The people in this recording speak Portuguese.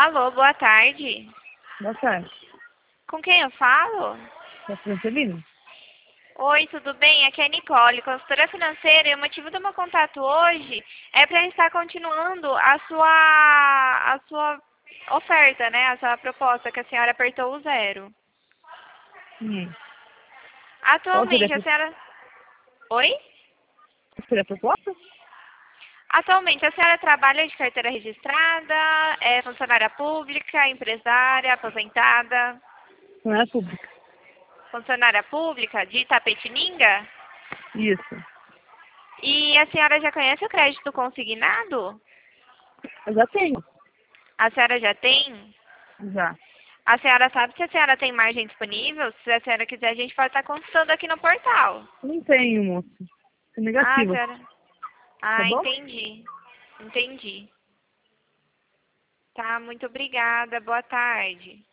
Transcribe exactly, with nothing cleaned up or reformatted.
Alô, boa tarde. Boa tarde. Com quem eu falo? É Francelino? Oi, tudo bem? Aqui é a Nicole, consultora financeira, e o motivo do meu contato hoje é para estar continuando a sua, a sua oferta, né? A sua proposta que a senhora apertou o zero. Hum. Qual seria, Atualmente, a a pro- senhora... Oi? qual seria a proposta? Atualmente, a senhora trabalha de carteira registrada, é funcionária pública, empresária, aposentada, Não é pública. funcionária pública de Itapetininga? Isso. E a senhora já conhece o crédito consignado? Eu já tenho. A senhora já tem? Já. A senhora sabe se a senhora tem margem disponível? Se a senhora quiser, a gente pode estar consultando aqui no portal. Não tenho, moço. É Ah, a negativa. senhora... Tá Ah, bom? entendi. Entendi. Tá, muito obrigada. Boa tarde.